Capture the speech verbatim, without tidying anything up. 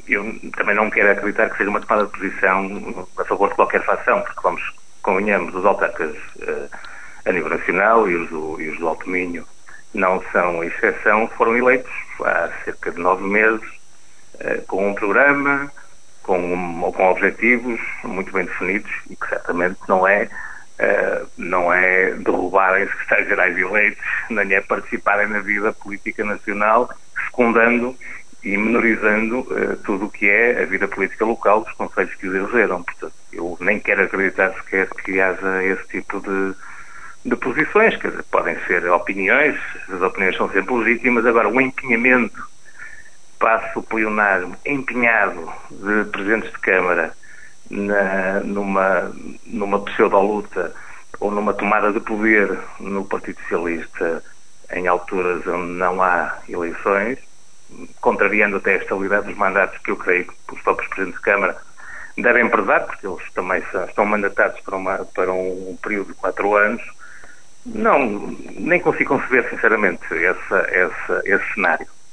eu também não quero acreditar que seja uma tomada de posição a favor de qualquer facção, porque vamos, convenhamos, os autarcas uh, a nível nacional e os do, e os do Alto Minho não são exceção, foram eleitos há cerca de nove meses uh, com um programa, com, um, com objetivos muito bem definidos e que certamente não é, uh, não é derrubarem secretários-gerais eleitos, nem é participarem na vida política nacional, secundando e menorizando uh, tudo o que é a vida política local dos concelhos que os elegeram. Portanto, eu nem quero acreditar sequer que haja esse tipo de, de posições, que podem ser opiniões, as opiniões são sempre legítimas. Agora, o empenhamento, passo o pleonasmo, empenhado de presidentes de Câmara na, numa, numa pseudo-luta ou numa tomada de poder no Partido Socialista em alturas onde não há eleições, contrariando até a estabilidade dos mandatos que eu creio que os próprios Presidentes de Câmara devem prezar, porque eles também são, estão mandatados para, uma, para um período de quatro anos, não, nem consigo conceber, sinceramente, essa, essa, esse cenário.